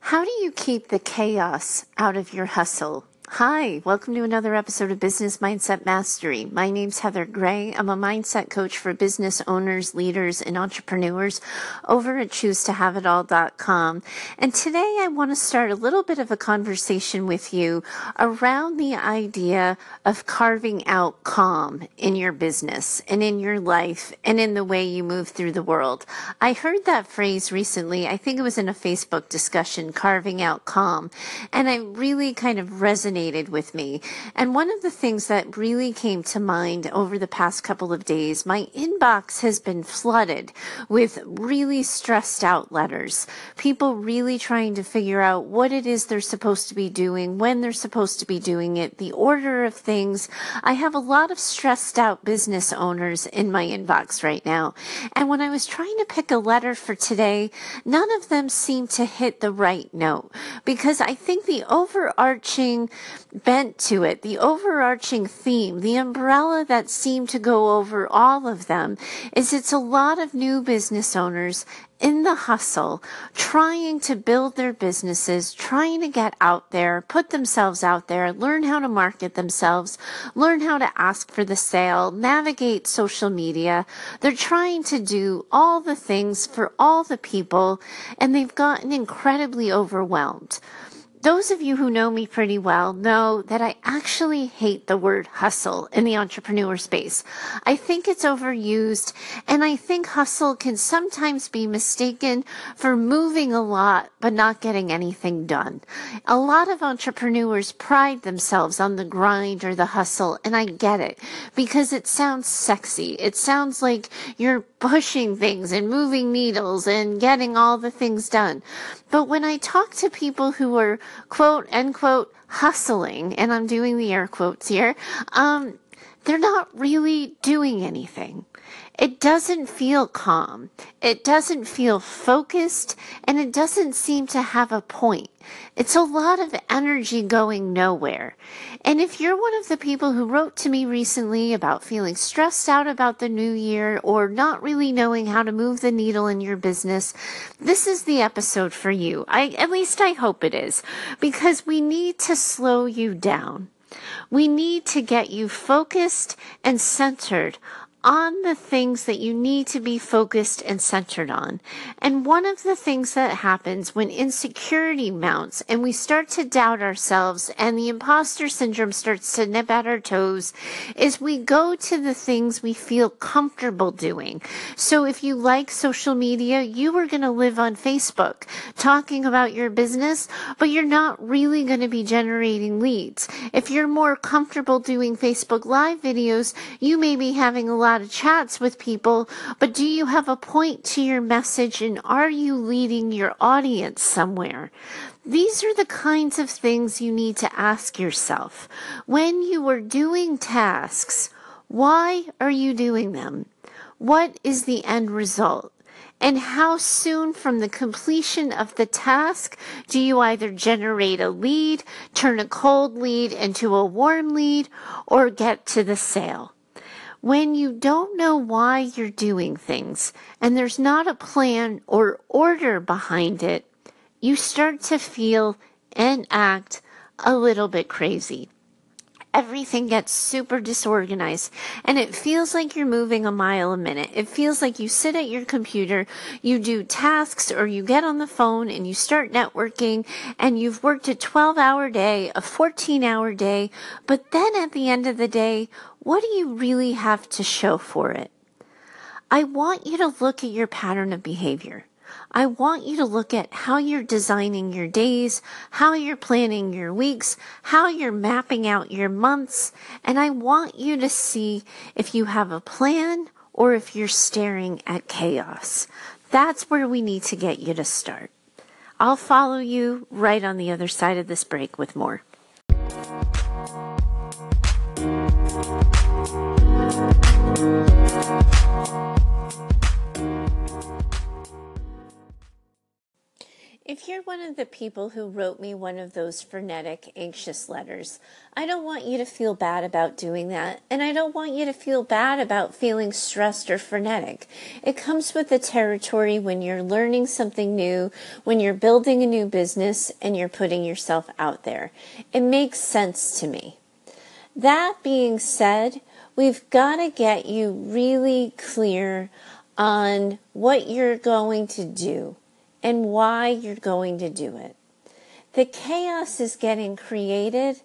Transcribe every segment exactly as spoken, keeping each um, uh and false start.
How do you keep the chaos out of your hustle? Hi, welcome to another episode of Business Mindset Mastery. My name's Heather Gray. I'm a mindset coach for business owners, leaders, and entrepreneurs over at choose to have it all dot com. And today I want to start a little bit of a conversation with you around the idea of carving out calm in your business and in your life and in the way you move through the world. I heard that phrase recently. I think it was in a Facebook discussion, carving out calm. And I really kind of resonated with me. And one of the things that really came to mind over the past couple of days, my inbox has been flooded with really stressed out letters. People really trying to figure out what it is they're supposed to be doing, when they're supposed to be doing it, the order of things. I have a lot of stressed out business owners in my inbox right now. And when I was trying to pick a letter for today, none of them seemed to hit the right note, because I think the overarching bent to it, the overarching theme, the umbrella that seemed to go over all of them, is it's a lot of new business owners in the hustle, trying to build their businesses, trying to get out there, put themselves out there, learn how to market themselves, learn how to ask for the sale, navigate social media. They're trying to do all the things for all the people, and they've gotten incredibly overwhelmed. Those of you who know me pretty well know that I actually hate the word hustle in the entrepreneur space. I think it's overused, and I think hustle can sometimes be mistaken for moving a lot but not getting anything done. A lot of entrepreneurs pride themselves on the grind or the hustle, and I get it because it sounds sexy. It sounds like you're pushing things and moving needles and getting all the things done. But when I talk to people who are quote unquote hustling, and I'm doing the air quotes here, um, they're not really doing anything. It doesn't feel calm. It doesn't feel focused, and it doesn't seem to have a point. It's a lot of energy going nowhere. And if you're one of the people who wrote to me recently about feeling stressed out about the new year or not really knowing how to move the needle in your business, this is the episode for you. I, at least I hope it is, because we need to slow you down. We need to get you focused and centered on the things that you need to be focused and centered on. And one of the things that happens when insecurity mounts and we start to doubt ourselves and the imposter syndrome starts to nip at our toes is we go to the things we feel comfortable doing. So if you like social media, you are going to live on Facebook talking about your business, but you're not really going to be generating leads. If you're more comfortable doing Facebook Live videos, you may be having a lot of chats with people, but do you have a point to your message, and are you leading your audience somewhere? These are the kinds of things you need to ask yourself. When you are doing tasks, why are you doing them? What is the end result? And how soon from the completion of the task do you either generate a lead, turn a cold lead into a warm lead, or get to the sale? When you don't know why you're doing things and there's not a plan or order behind it, you start to feel and act a little bit crazy. Everything gets super disorganized, and it feels like you're moving a mile a minute. It feels like you sit at your computer, you do tasks, or you get on the phone and you start networking, and you've worked a twelve-hour day, a fourteen-hour day, but then at the end of the day, what do you really have to show for it? I want you to look at your pattern of behavior. I want you to look at how you're designing your days, how you're planning your weeks, how you're mapping out your months, and I want you to see if you have a plan or if you're staring at chaos. That's where we need to get you to start. I'll follow you right on the other side of this break with more. If you're one of the people who wrote me one of those frenetic, anxious letters. I don't want you to feel bad about doing that, and I don't want you to feel bad about feeling stressed or frenetic. It comes with the territory when you're learning something new, when you're building a new business, and you're putting yourself out there. It makes sense to me. That being said, we've got to get you really clear on what you're going to do and why you're going to do it. The chaos is getting created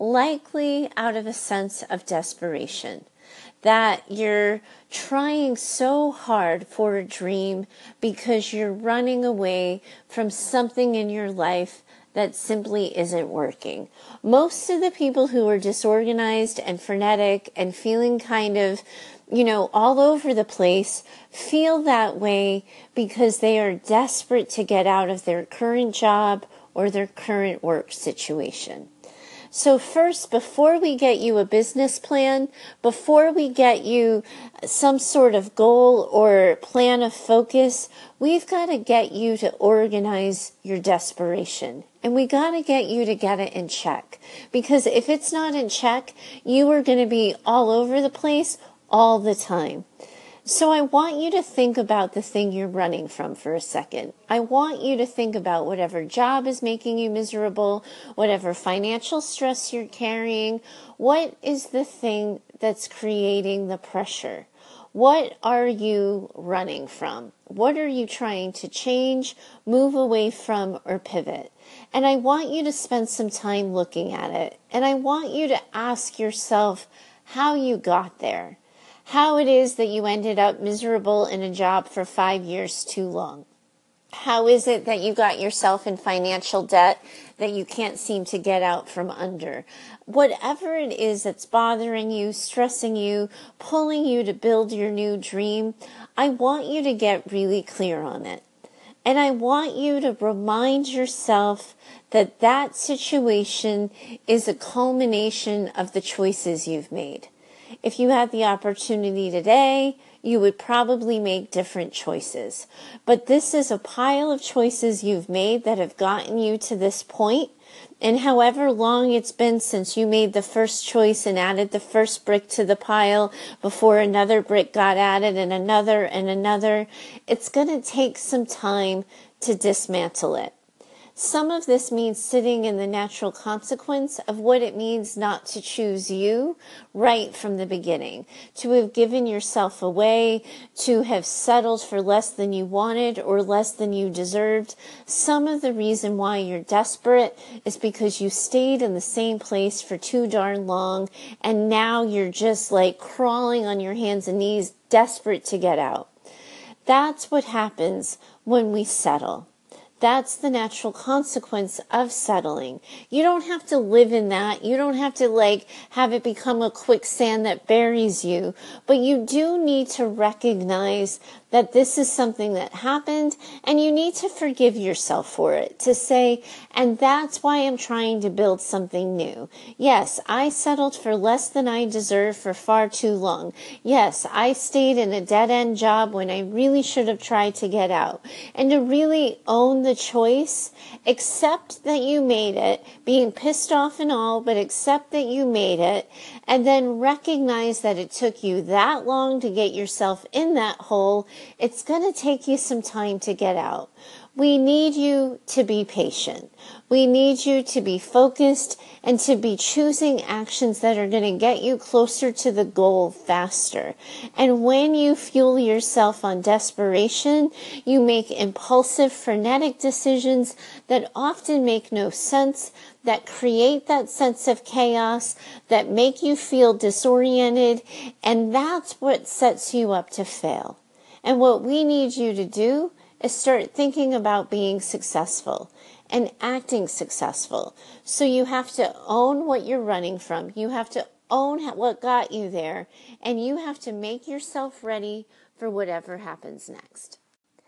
likely out of a sense of desperation, that you're trying so hard for a dream because you're running away from something in your life that simply isn't working. Most of the people who are disorganized and frenetic and feeling kind of, you know, all over the place feel that way because they are desperate to get out of their current job or their current work situation. So first, before we get you a business plan, before we get you some sort of goal or plan of focus, we've got to get you to organize your desperation. And we got to get you to get it in check. Because if it's not in check, you are going to be all over the place all the time. So I want you to think about the thing you're running from for a second. I want you to think about whatever job is making you miserable, whatever financial stress you're carrying. What is the thing that's creating the pressure? What are you running from? What are you trying to change, move away from, or pivot? And I want you to spend some time looking at it. And I want you to ask yourself how you got there. How it is that you ended up miserable in a job for five years too long. How is it that you got yourself in financial debt that you can't seem to get out from under? Whatever it is that's bothering you, stressing you, pulling you to build your new dream, I want you to get really clear on it. And I want you to remind yourself that that situation is a culmination of the choices you've made. If you had the opportunity today, you would probably make different choices. But this is a pile of choices you've made that have gotten you to this point. And however long it's been since you made the first choice and added the first brick to the pile before another brick got added and another and another, it's going to take some time to dismantle it. Some of this means sitting in the natural consequence of what it means not to choose you right from the beginning, to have given yourself away, to have settled for less than you wanted or less than you deserved. Some of the reason why you're desperate is because you stayed in the same place for too darn long, and now you're just like crawling on your hands and knees, desperate to get out. That's what happens when we settle. That's the natural consequence of settling. You don't have to live in that. You don't have to like have it become a quicksand that buries you. But you do need to recognize that this is something that happened and you need to forgive yourself for it. To say, and that's why I'm trying to build something new. Yes, I settled for less than I deserve for far too long. Yes, I stayed in a dead-end job when I really should have tried to get out. And to really own the choice, accept that you made it, being pissed off and all, but accept that you made it, and then recognize that it took you that long to get yourself in that hole. It's going to take you some time to get out. We need you to be patient. We need you to be focused and to be choosing actions that are going to get you closer to the goal faster. And when you fuel yourself on desperation, you make impulsive, frenetic decisions that often make no sense, that create that sense of chaos, that make you feel disoriented, and that's what sets you up to fail. And what we need you to do is start thinking about being successful and acting successful. So you have to own what you're running from. You have to own what got you there, and you have to make yourself ready for whatever happens next.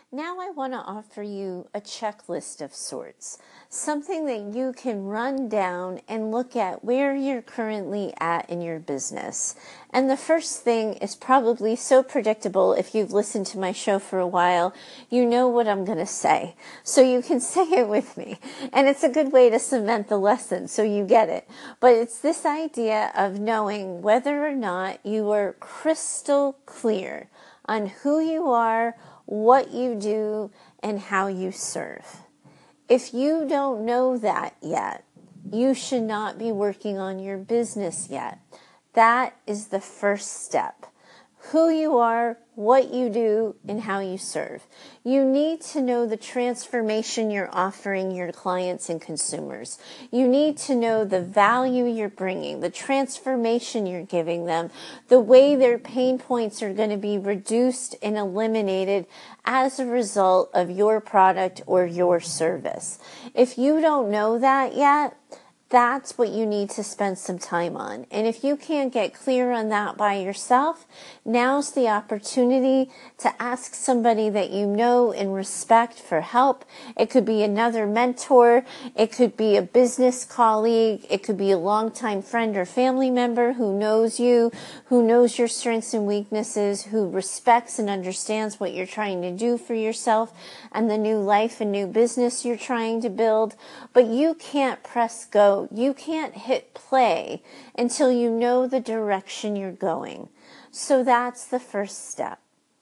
Now I want to offer you a checklist of sorts, something that you can run down and look at where you're currently at in your business. And the first thing is probably so predictable. If you've listened to my show for a while, you know what I'm going to say. So you can say it with me. And it's a good way to cement the lesson so you get it. But it's this idea of knowing whether or not you are crystal clear on who you are, what you do, and how you serve. If you don't know that yet, you should not be working on your business yet. That is the first step. Who you are, what you do, and how you serve. You need to know the transformation you're offering your clients and consumers. You need to know the value you're bringing, the transformation you're giving them, the way their pain points are going to be reduced and eliminated as a result of your product or your service. If you don't know that yet, that's what you need to spend some time on. And if you can't get clear on that by yourself, now's the opportunity to ask somebody that you know and respect for help. It could be another mentor. It could be a business colleague. It could be a longtime friend or family member who knows you, who knows your strengths and weaknesses, who respects and understands what you're trying to do for yourself and the new life and new business you're trying to build. But you can't press go. You can't hit play until you know the direction you're going. So that's the first step.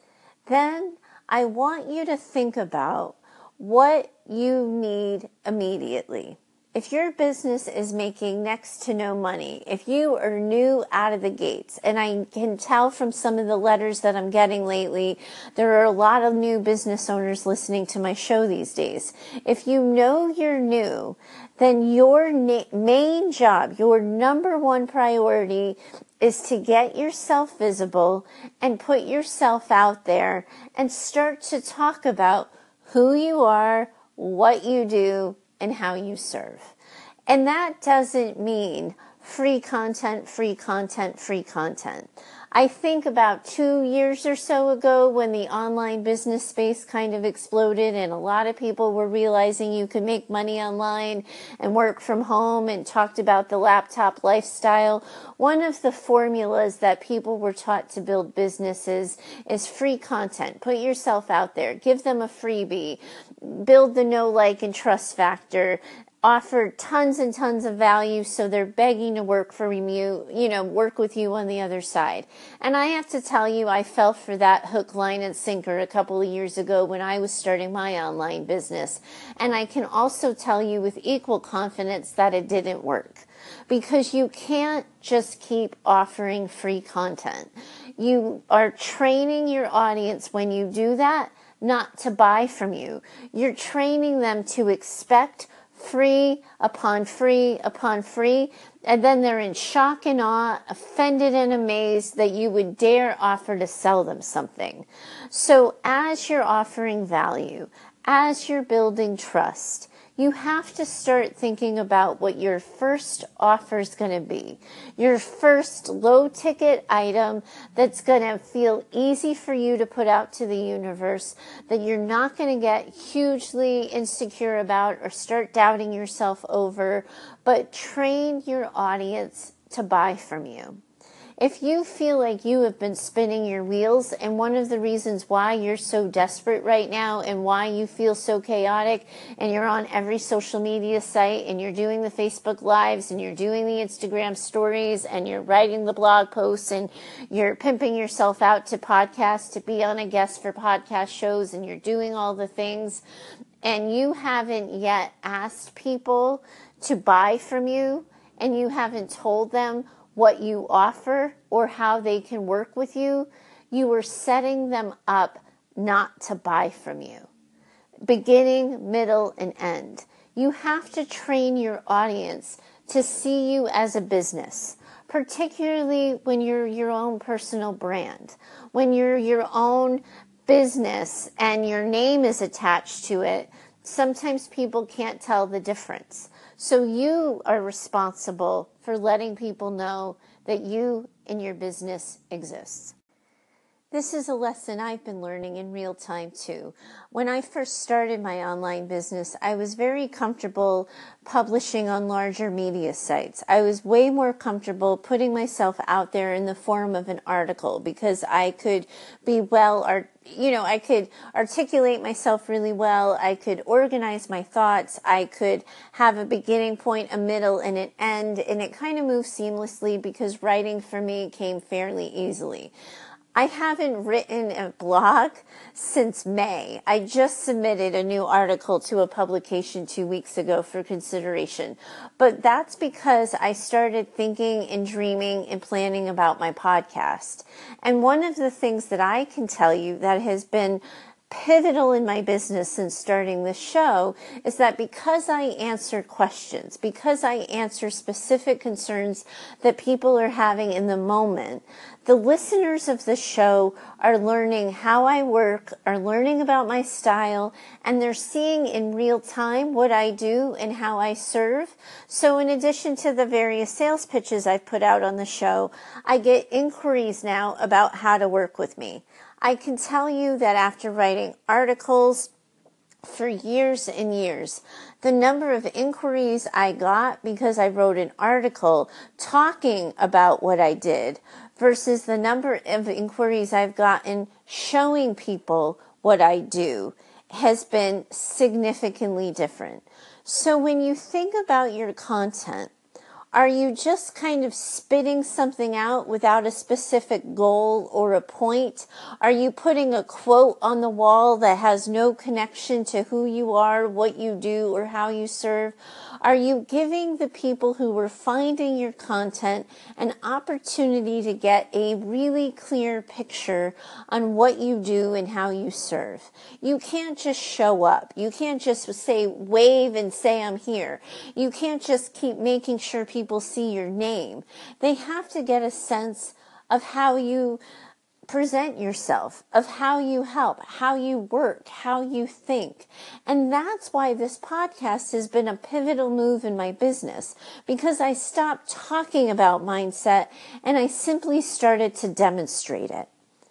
Then I want you to think about what you need immediately. If your business is making next to no money, if you are new out of the gates, and I can tell from some of the letters that I'm getting lately, there are a lot of new business owners listening to my show these days. If you know you're new, then your na- main job, your number one priority is to get yourself visible and put yourself out there and start to talk about who you are, what you do, and how you serve. And that doesn't mean free content, free content, free content. I think about two years or so ago when the online business space kind of exploded and a lot of people were realizing you could make money online and work from home and talked about the laptop lifestyle. One of the formulas that people were taught to build businesses is free content. Put yourself out there. Give them a freebie. Build the know, like, and trust factor. Offer tons and tons of value so they're begging to work for you, you know, work with you on the other side. And I have to tell you, I fell for that hook, line, and sinker a couple of years ago when I was starting my online business. And I can also tell you with equal confidence that it didn't work. Because you can't just keep offering free content. You are training your audience when you do that not to buy from you. You're training them to expect free upon free upon free, and then they're in shock and awe, offended and amazed that you would dare offer to sell them something. So as you're offering value, as you're building trust, you have to start thinking about what your first offer is going to be. Your first low-ticket item that's going to feel easy for you to put out to the universe, that you're not going to get hugely insecure about or start doubting yourself over, but train your audience to buy from you. If you feel like you have been spinning your wheels, and one of the reasons why you're so desperate right now and why you feel so chaotic, and you're on every social media site and you're doing the Facebook Lives and you're doing the Instagram stories and you're writing the blog posts and you're pimping yourself out to podcasts to be on a guest for podcast shows and you're doing all the things, and you haven't yet asked people to buy from you and you haven't told them what you offer or how they can work with you, you are setting them up not to buy from you. Beginning, middle, and end. You have to train your audience to see you as a business, particularly when you're your own personal brand, when you're your own business and your name is attached to it. Sometimes people can't tell the difference. So you are responsible for letting people know that you and your business exists. This is a lesson I've been learning in real time too. When I first started my online business, I was very comfortable publishing on larger media sites. I was way more comfortable putting myself out there in the form of an article because I could be well, art- you know, I could articulate myself really well. I could organize my thoughts. I could have a beginning point, a middle, and an end, and it kind of moved seamlessly because writing for me came fairly easily. I haven't written a blog since May. I just submitted a new article to a publication two weeks ago for consideration. But that's because I started thinking and dreaming and planning about my podcast. And one of the things that I can tell you that has been pivotal in my business since starting this show is that because I answer questions, because I answer specific concerns that people are having in the moment, the listeners of the show are learning how I work, are learning about my style, and they're seeing in real time what I do and how I serve. So in addition to the various sales pitches I've put out on the show, I get inquiries now about how to work with me. I can tell you that after writing articles for years and years, the number of inquiries I got because I wrote an article talking about what I did versus the number of inquiries I've gotten showing people what I do has been significantly different. So when you think about your content, are you just kind of spitting something out without a specific goal or a point? Are you putting a quote on the wall that has no connection to who you are, what you do, or how you serve? Are you giving the people who are finding your content an opportunity to get a really clear picture on what you do and how you serve? You can't just show up. You can't just say, wave and say I'm here. You can't just keep making sure people People see your name. They have to get a sense of how you present yourself, of how you help, how you work, how you think. And that's why this podcast has been a pivotal move in my business, because I stopped talking about mindset and I simply started to demonstrate it.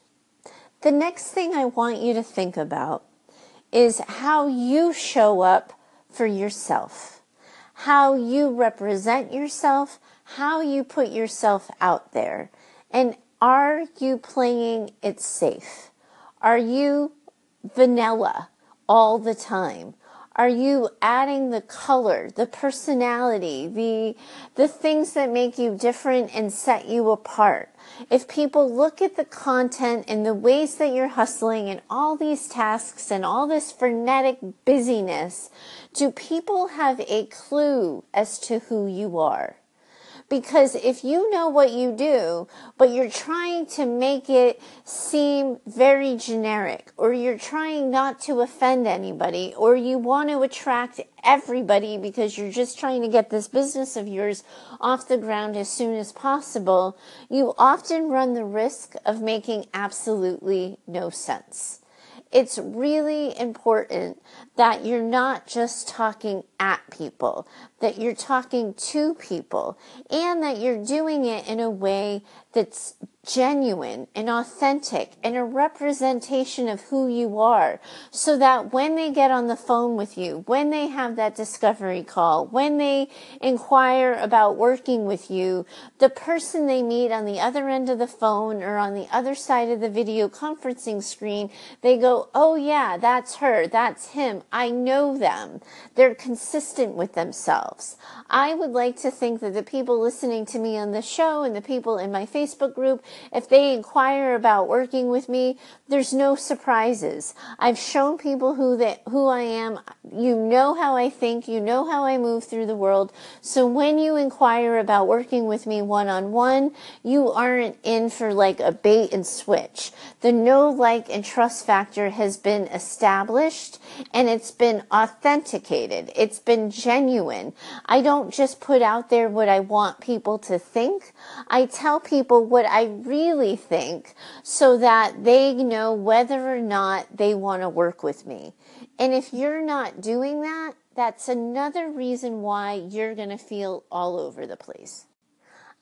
The next thing I want you to think about is how you show up for yourself. How you represent yourself, how you put yourself out there. And are you playing it safe? Are you vanilla all the time? Are you adding the color, the personality, the the things that make you different and set you apart? If people look at the content and the ways that you're hustling and all these tasks and all this frenetic busyness, do people have a clue as to who you are? Because if you know what you do, but you're trying to make it seem very generic, or you're trying not to offend anybody, or you want to attract everybody because you're just trying to get this business of yours off the ground as soon as possible, you often run the risk of making absolutely no sense. It's really important that you're not just talking at people, that you're talking to people, and that you're doing it in a way that's genuine and authentic and a representation of who you are, so that when they get on the phone with you, when they have that discovery call, when they inquire about working with you, the person they meet on the other end of the phone or on the other side of the video conferencing screen, they go, oh yeah, that's her, that's him, I know them. They're consistent with themselves. I would like to think that the people listening to me on the show and the people in my Facebook group, if they inquire about working with me, there's no surprises. I've shown people who they, who I am. You know how I think. You know how I move through the world. So when you inquire about working with me one-on-one, you aren't in for like a bait and switch. The know, like, and trust factor has been established, and it's been authenticated. It's been genuine. I don't just put out there what I want people to think. I tell people what I really think so that they know whether or not they want to work with me. And if you're not doing that, that's another reason why you're going to feel all over the place.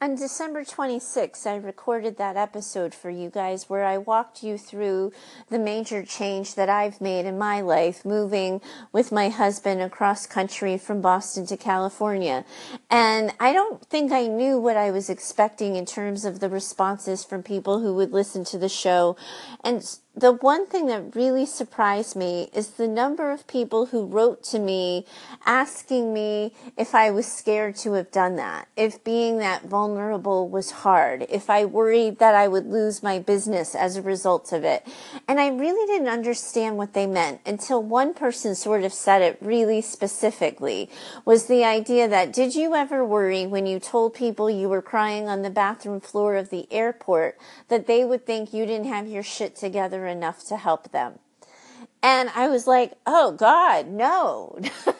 On December twenty-sixth, I recorded that episode for you guys where I walked you through the major change that I've made in my life, moving with my husband across country from Boston to California. And I don't think I knew what I was expecting in terms of the responses from people who would listen to the show. And the one thing that really surprised me is the number of people who wrote to me asking me if I was scared to have done that, if being that vulnerable was hard, if I worried that I would lose my business as a result of it. And I really didn't understand what they meant until one person sort of said it really specifically, was the idea that, did you ever worry when you told people you were crying on the bathroom floor of the airport that they would think you didn't have your shit together enough to help them? And I was like, oh God, no,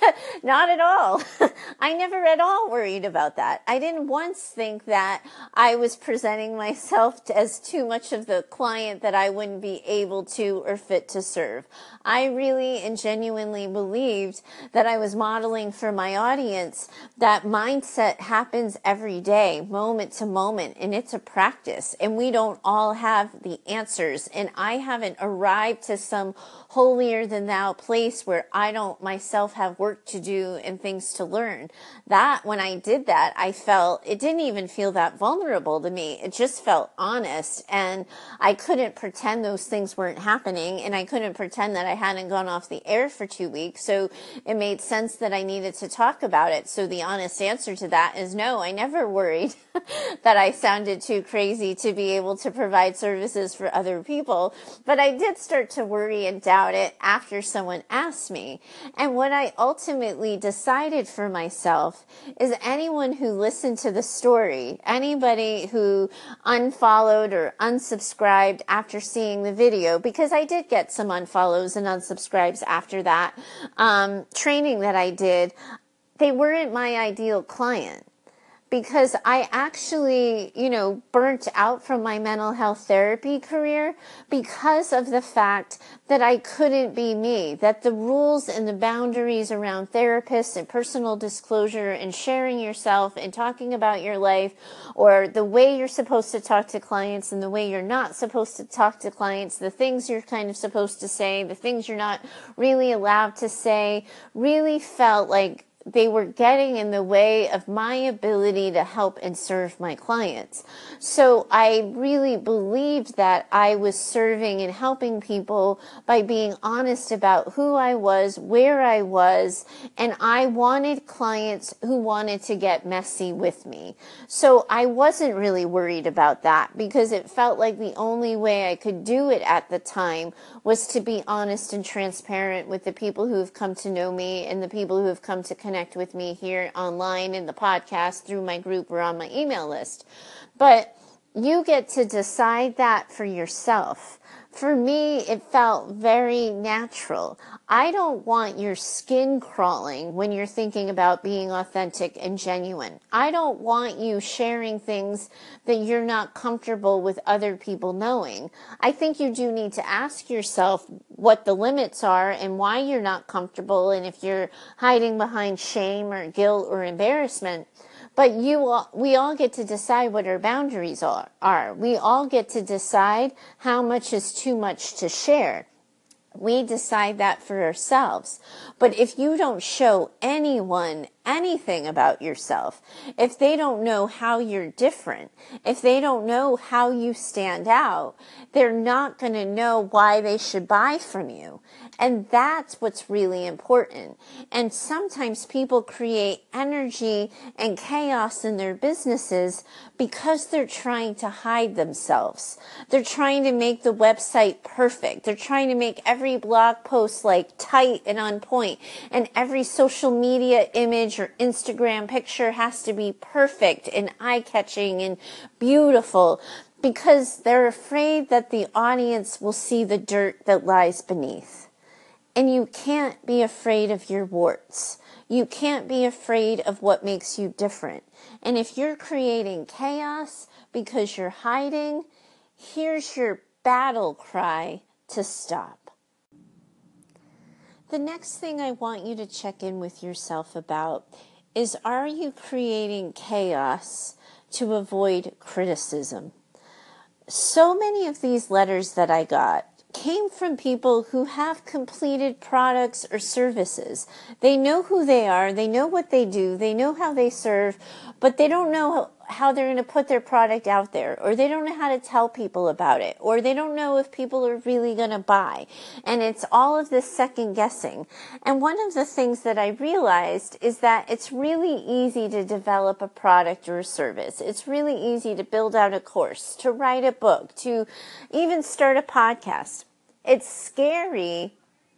not at all. I never at all worried about that. I didn't once think that I was presenting myself as too much of the client that I wouldn't be able to or fit to serve. I really and genuinely believed that I was modeling for my audience that mindset happens every day, moment to moment, and it's a practice. And we don't all have the answers. And I haven't arrived to some holier than thou place where I don't myself have work to do and things to learn. That, when I did that, I felt, it didn't even feel that vulnerable to me. It just felt honest. And I couldn't pretend those things weren't happening. And I couldn't pretend that I hadn't gone off the air for two weeks. So it made sense that I needed to talk about it. So the honest answer to that is no, I never worried that I sounded too crazy to be able to provide services for other people. But I did start to worry and doubt it after someone asked me. And what I ultimately decided for myself is anyone who listened to the story, anybody who unfollowed or unsubscribed after seeing the video, because I did get some unfollows and unsubscribes after that um, training that I did, they weren't my ideal client. Because I actually, you know, burnt out from my mental health therapy career because of the fact that I couldn't be me, that the rules and the boundaries around therapists and personal disclosure and sharing yourself and talking about your life, or the way you're supposed to talk to clients and the way you're not supposed to talk to clients, the things you're kind of supposed to say, the things you're not really allowed to say, really felt like they were getting in the way of my ability to help and serve my clients. So I really believed that I was serving and helping people by being honest about who I was, where I was, and I wanted clients who wanted to get messy with me. So I wasn't really worried about that because it felt like the only way I could do it at the time was to be honest and transparent with the people who have come to know me and the people who have come to connect with me here online in the podcast through my group or on my email list. But you get to decide that for yourself. For me, it felt very natural. I don't want your skin crawling when you're thinking about being authentic and genuine. I don't want you sharing things that you're not comfortable with other people knowing. I think you do need to ask yourself what the limits are and why you're not comfortable, and if you're hiding behind shame or guilt or embarrassment. But you all, we all get to decide what our boundaries are, are. We all get to decide how much is too much to share. We decide that for ourselves. But if you don't show anyone anything about yourself, if they don't know how you're different, if they don't know how you stand out, they're not going to know why they should buy from you. And that's what's really important. And sometimes people create energy and chaos in their businesses because they're trying to hide themselves. They're trying to make the website perfect. They're trying to make every blog post like tight and on point, and every social media image or Instagram picture has to be perfect and eye-catching and beautiful, because they're afraid that the audience will see the dirt that lies beneath. And you can't be afraid of your warts. You can't be afraid of what makes you different. And if you're creating chaos because you're hiding, here's your battle cry to stop. The next thing I want you to check in with yourself about is, are you creating chaos to avoid criticism. So many of these letters that I got came from people who have completed products or services. They know who they are, they know what they do, they know how they serve, but they don't know how they're going to put their product out there, or they don't know how to tell people about it, or they don't know if people are really going to buy. And it's all of this second guessing. And one of the things that I realized is that it's really easy to develop a product or a service. It's really easy to build out a course, to write a book, to even start a podcast. It's scary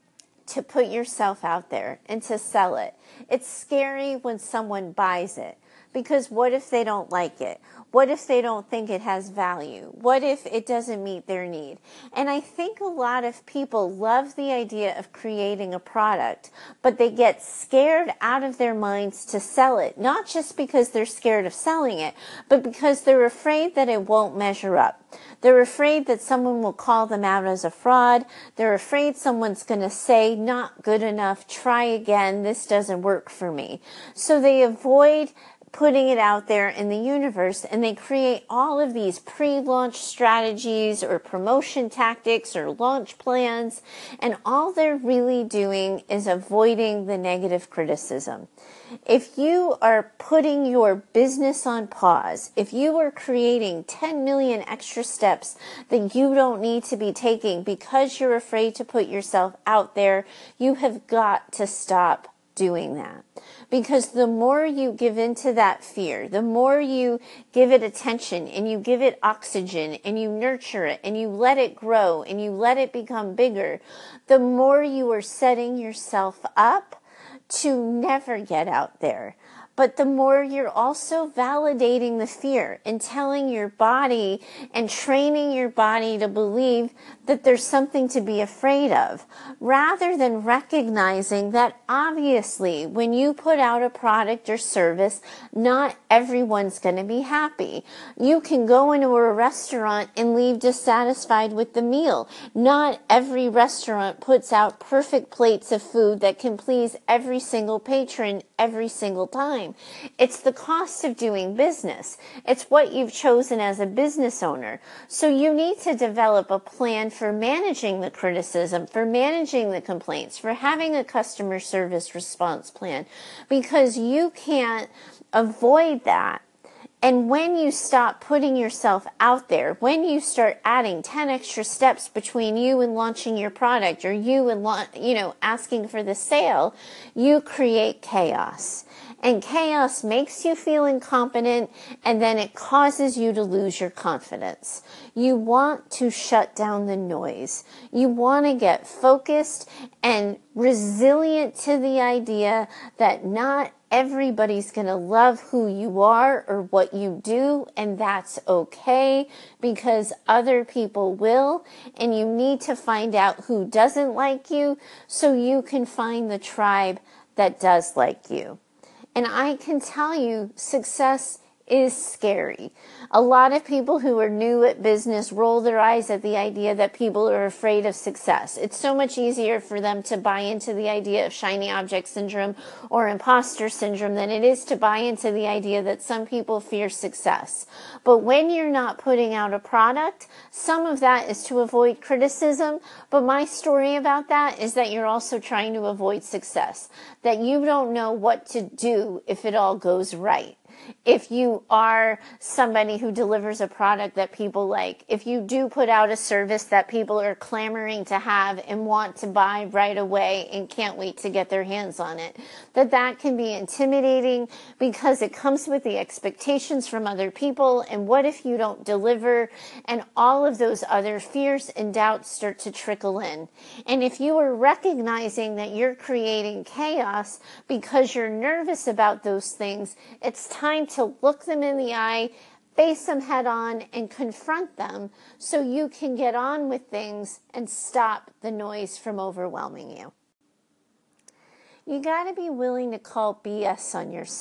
to put yourself out there and to sell it. It's scary when someone buys it. Because what if they don't like it? What if they don't think it has value? What if it doesn't meet their need? And I think a lot of people love the idea of creating a product, but they get scared out of their minds to sell it. Not just because they're scared of selling it, but because they're afraid that it won't measure up. They're afraid that someone will call them out as a fraud. They're afraid someone's going to say, not good enough, try again, this doesn't work for me. So they avoid putting it out there in the universe, and they create all of these pre-launch strategies or promotion tactics or launch plans, and all they're really doing is avoiding the negative criticism. If you are putting your business on pause, if you are creating ten million extra steps that you don't need to be taking because you're afraid to put yourself out there, you have got to stop doing that. Because the more you give into that fear, the more you give it attention and you give it oxygen and you nurture it and you let it grow and you let it become bigger, the more you are setting yourself up to never get out there. But the more you're also validating the fear and telling your body and training your body to believe that there's something to be afraid of, rather than recognizing that obviously when you put out a product or service, not everyone's going to be happy. You can go into a restaurant and leave dissatisfied with the meal. Not every restaurant puts out perfect plates of food that can please every single patron every single time. It's the cost of doing business. It's what you've chosen as a business owner. So you need to develop a plan for managing the criticism, for managing the complaints, for having a customer service response plan, because you can't avoid that. And when you stop putting yourself out there, when you start adding ten extra steps between you and launching your product, or you and, you know, asking for the sale, you create chaos. And chaos makes you feel incompetent, and then it causes you to lose your confidence. You want to shut down the noise. You want to get focused and resilient to the idea that not everybody's going to love who you are or what you do, and that's okay, because other people will, and you need to find out who doesn't like you so you can find the tribe that does like you. And I can tell you, success is scary. A lot of people who are new at business roll their eyes at the idea that people are afraid of success. It's so much easier for them to buy into the idea of shiny object syndrome or imposter syndrome than it is to buy into the idea that some people fear success. But when you're not putting out a product, some of that is to avoid criticism. But my story about that is that you're also trying to avoid success, that you don't know what to do if it all goes right. If you are somebody who delivers a product that people like, if you do put out a service that people are clamoring to have and want to buy right away and can't wait to get their hands on it, that that can be intimidating because it comes with the expectations from other people. And what if you don't deliver? And all of those other fears and doubts start to trickle in. And if you are recognizing that you're creating chaos because you're nervous about those things, it's time to look them in the eye, face them head on, and confront them so you can get on with things and stop the noise from overwhelming you. You got to be willing to call B S on yourself.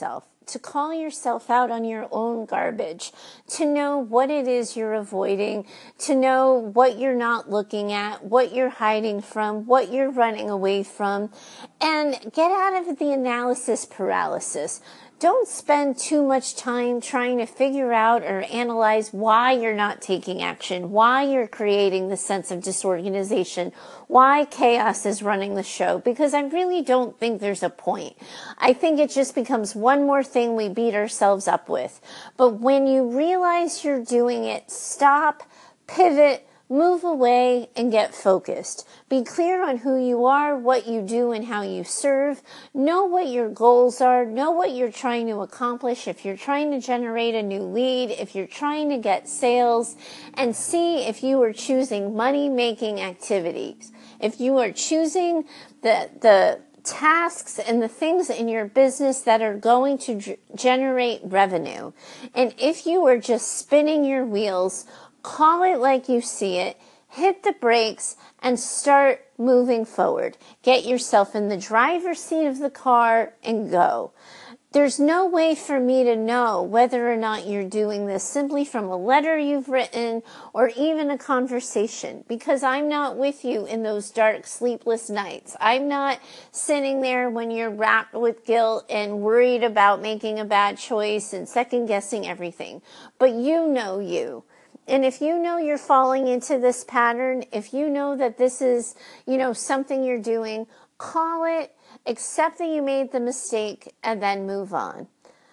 to call yourself out on your own garbage, to know what it is you're avoiding, to know what you're not looking at, what you're hiding from, what you're running away from, and get out of the analysis paralysis. Don't spend too much time trying to figure out or analyze why you're not taking action, why you're creating the sense of disorganization, why chaos is running the show, because I really don't think there's a point. I think it just becomes one more thing we beat ourselves up with. But when you realize you're doing it, stop, pivot, move away, and get focused. Be clear on who you are, what you do, and how you serve. Know what your goals are. Know what you're trying to accomplish. If you're trying to generate a new lead, if you're trying to get sales, and see if you are choosing money-making activities. If you are choosing the, the tasks and the things in your business that are going to g- generate revenue. And if you are just spinning your wheels, call it like you see it, hit the brakes, and start moving forward. Get yourself in the driver's seat of the car and go. There's no way for me to know whether or not you're doing this simply from a letter you've written or even a conversation, because I'm not with you in those dark, sleepless nights. I'm not sitting there when you're wrapped with guilt and worried about making a bad choice and second-guessing everything. But you know you. And if you know you're falling into this pattern, if you know that this is, you know, something you're doing, call it, accept that you made the mistake, and then move on.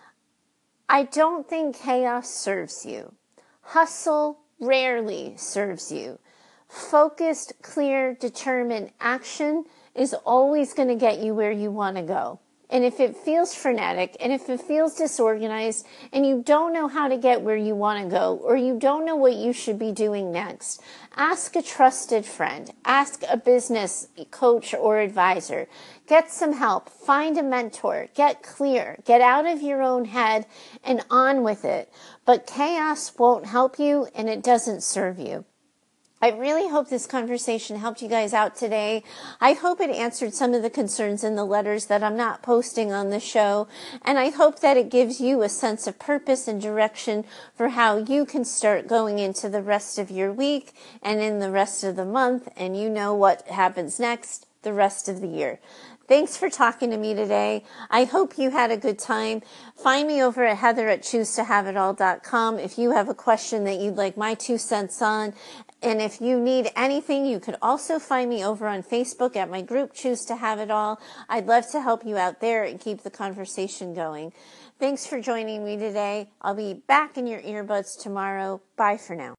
I don't think chaos serves you. Hustle rarely serves you. Focused, clear, determined action is always going to get you where you want to go. And if it feels frenetic, and if it feels disorganized, and you don't know how to get where you want to go, or you don't know what you should be doing next, ask a trusted friend, ask a business coach or advisor, get some help, find a mentor, get clear, get out of your own head and on with it. But chaos won't help you, and it doesn't serve you. I really hope this conversation helped you guys out today. I hope it answered some of the concerns in the letters that I'm not posting on the show. And I hope that it gives you a sense of purpose and direction for how you can start going into the rest of your week and in the rest of the month. And you know what happens next the rest of the year. Thanks for talking to me today. I hope you had a good time. Find me over at heather at choose to have it all dot com if you have a question that you'd like my two cents on. And if you need anything, you could also find me over on Facebook at my group, Choose to Have It All. I'd love to help you out there and keep the conversation going. Thanks for joining me today. I'll be back in your earbuds tomorrow. Bye for now.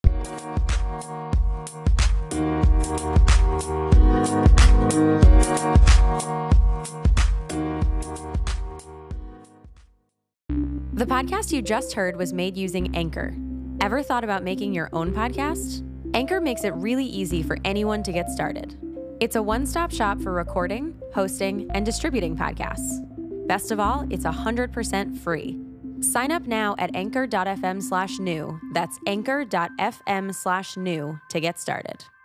The podcast you just heard was made using Anchor. Ever thought about making your own podcast? Anchor makes it really easy for anyone to get started. It's a one-stop shop for recording, hosting, and distributing podcasts. Best of all, it's one hundred percent free. Sign up now at anchor dot f m slash new. That's anchor dot f m slash new to get started.